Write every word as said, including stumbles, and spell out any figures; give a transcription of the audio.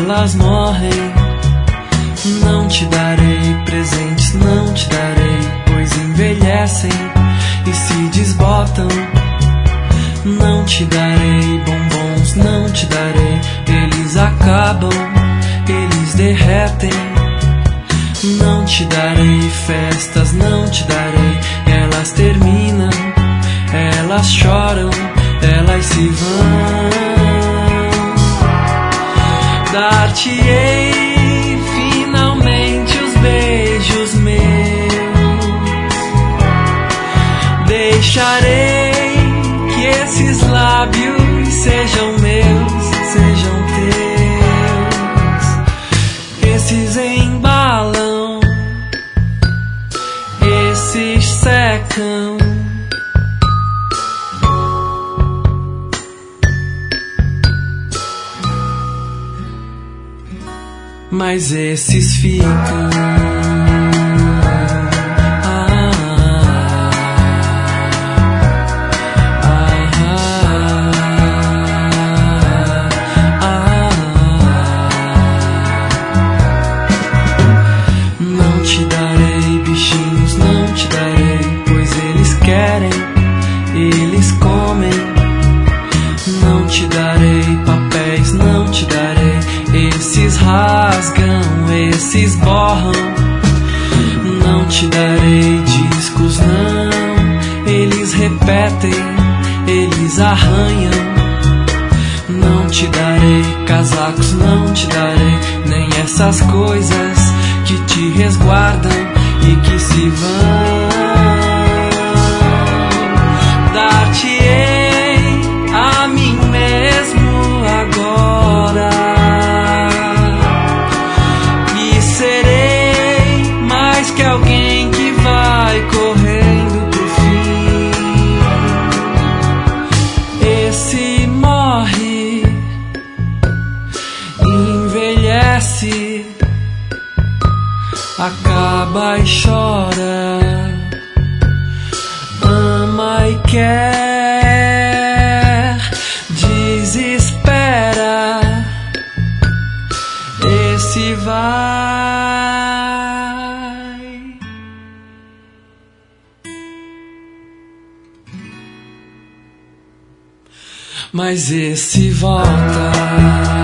elas morrem. Não te darei presentes, não te darei, pois envelhecem e se desbotam. Não te darei bombons, não te darei, eles acabam, eles derretem. Não te darei festas, não te darei, elas terminam, elas choram, elas se vão. Dar-te-ei finalmente os beijos meus, deixarei que esses lábios sejam meus, sejam teus. Esses embalam, esses secam, mas esses ficam. Não te darei bichinhos, não te darei, pois eles querem, eles comem. Não te darei papéis, não te darei, esses rasgam, esses borram. Não te darei discos, não, eles repetem, eles arranham. Não te darei casacos, não te darei, nem essas coisas que te resguardam e que se vão. Dar-te-ei a mim mesmo agora, e serei mais que alguém que vai correndo pro fim. Esse morre, envelhece, acaba e chora, ama e quer, desespera, esse vai. Mas esse volta.